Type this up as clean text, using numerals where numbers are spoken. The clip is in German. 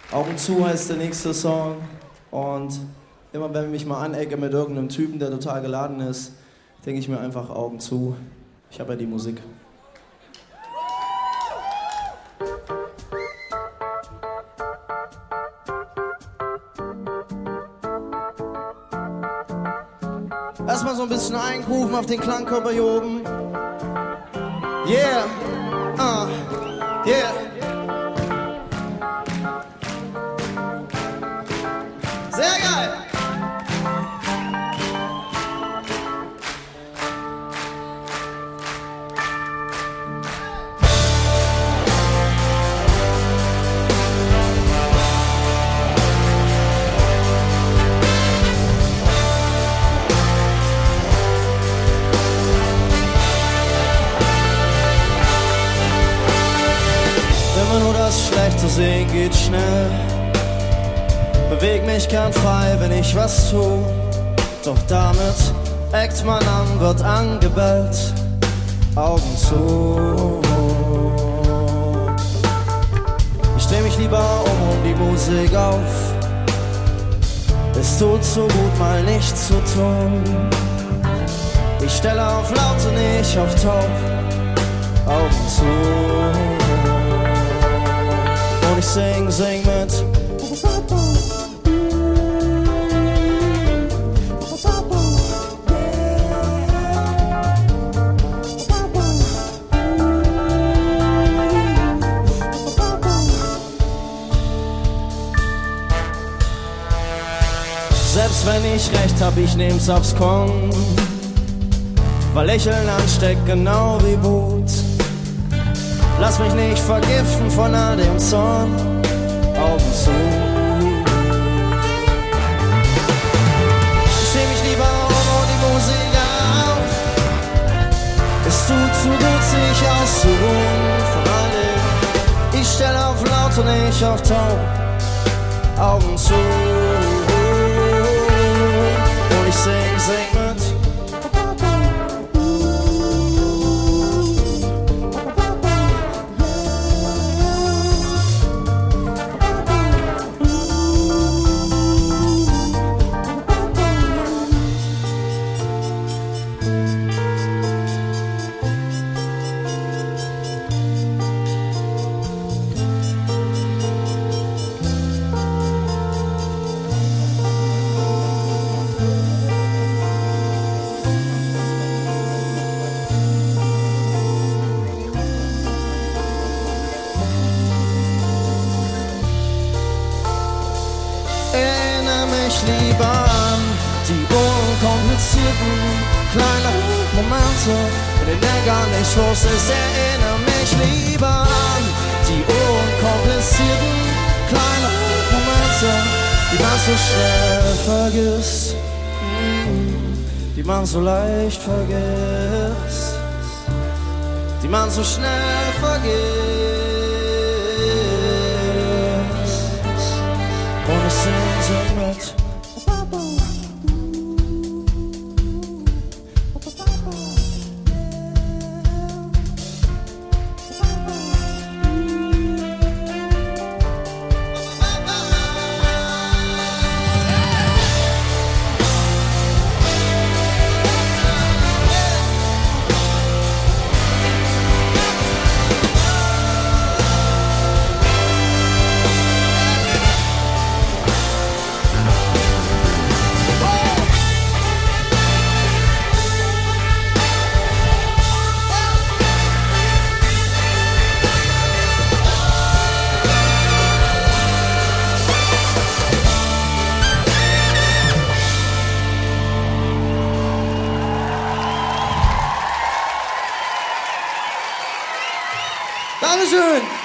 Augen zu heißt der nächste Song. Und immer wenn ich mich mal anecke mit irgendeinem Typen, der total geladen ist, denke ich mir einfach Augen zu. Ich habe ja die Musik. Erstmal so ein bisschen eingrooven auf den Klangkörper hier oben. Yeah, yeah. Sehr geil. Immer nur das Schlechte sehen geht schnell. Beweg mich gern frei, wenn ich was tu. Doch damit eckt man an, wird angebellt. Augen zu. Ich dreh mich lieber um die Musik auf. Es tut so gut, mal nichts zu tun. Ich stelle auf laut und nicht auf taub. Augen zu. Und ich sing mit. Selbst wenn ich recht hab, ich nehm's aufs Korn. Weil Lächeln ansteckt, genau wie Wut. Lass mich nicht vergiften von all dem Zorn. Augen zu. Ich steh mich lieber um und die Musik auf. Es tut so gut, sich auszuruhen von all dem. Ich stell auf laut und nicht auf taub. Augen zu. Und ich sing mit. Lieber an die unkomplizierten kleinen Momente, in denen der gar nichts los ist. Erinnere mich lieber an die unkomplizierten kleinen Momente, die man so schnell vergisst, die man so leicht vergisst, die man so schnell vergisst. Und ich sing so mit. Dankeschön.